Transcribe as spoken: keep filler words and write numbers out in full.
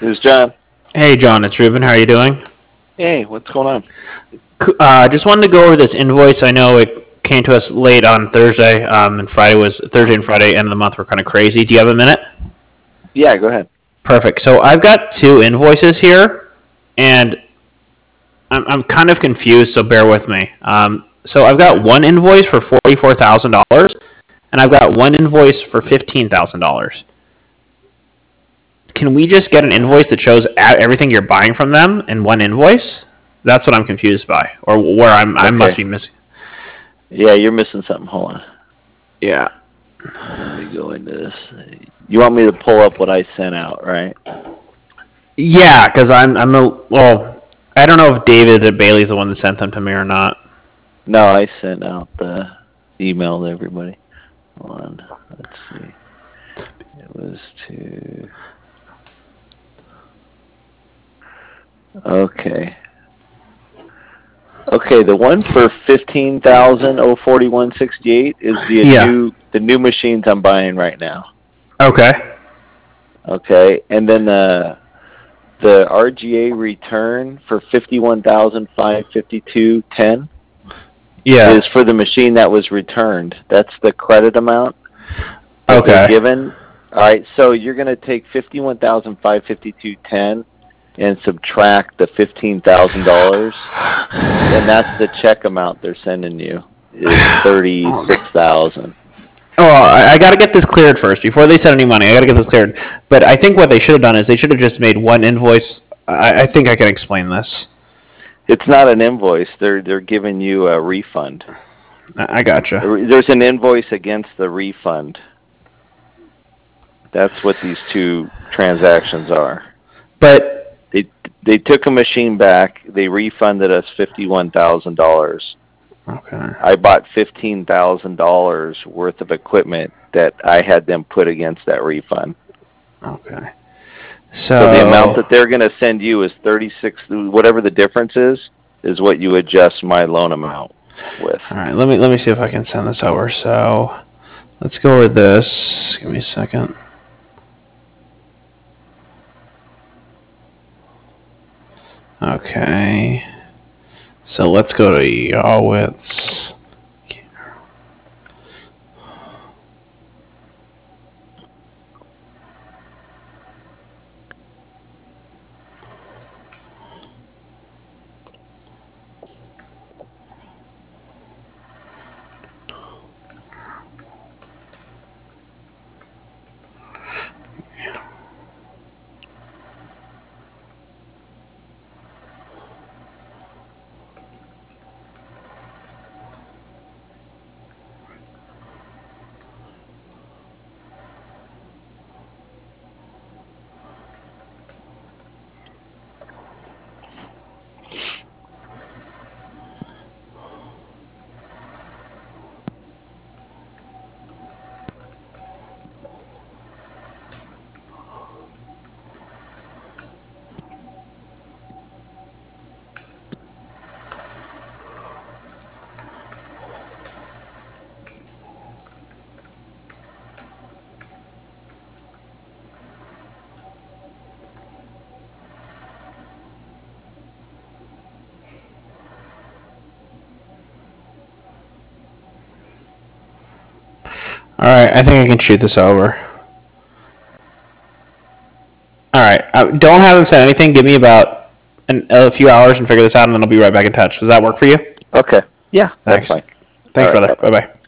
This is John. Hey, John, it's Ruben. How are you doing? Hey, what's going on? Uh, just wanted to go over this invoice. I know it came to us late on Thursday, um, and Friday was Thursday and Friday, end of the month were kind of crazy. Do you have a minute? Yeah, go ahead. Perfect. So I've got two invoices here, and I'm, I'm kind of confused, so bear with me. Um, so I've got one invoice for forty-four thousand dollars, and I've got one invoice for fifteen thousand dollars. Can we just get an invoice that shows everything you're buying from them in one invoice? That's what I'm confused by, or where I'm. I Okay. must be missing. Yeah, you're missing something. Hold on. Yeah. Let me go into this. You want me to pull up what I sent out, right? Yeah, because I'm. I'm a. Well, I don't know if David at Bailey's the one that sent them to me or not. No, I sent out the email to everybody. Hold on. Let's see. It was to. Okay. Okay, the one for fifteen thousand oh forty one sixty eight is the Yeah. new the new machines I'm buying right now. Okay. Okay, and then the the R G A return for fifty one thousand five fifty two ten Yeah. is for the machine that was returned. That's the credit amount that Okay. they're given. All right, so you're going to take fifty one thousand five fifty two ten and subtract the fifteen thousand dollars, and that's the check amount they're sending you is thirty six thousand. Oh, I, I got to get this cleared first before they send any money. I got to get this cleared. But I think what they should have done is they should have just made one invoice. I, I think I can explain this. It's not an invoice. They're they're giving you a refund. I, I gotcha. There's an invoice against the refund. That's what these two transactions are. But they they took a machine back. They refunded us fifty one thousand dollars. Okay. I bought fifteen thousand dollars worth of equipment that I had them put against that refund. Okay. So, So, the amount that they're going to send you is thirty-six. Whatever the difference is, is what you adjust my loan amount with. All right. Let me let me see if I can send this over. So, let's go with this. Give me a second. Okay. So let's go to Yawitz. All right, I think I can shoot this over. All right, uh, don't have them send anything. Give me about an, a few hours and figure this out, and then I'll be right back in touch. Does that work for you? Okay. Yeah, Thanks. that's fine. Thanks, All right, brother. Bye bye.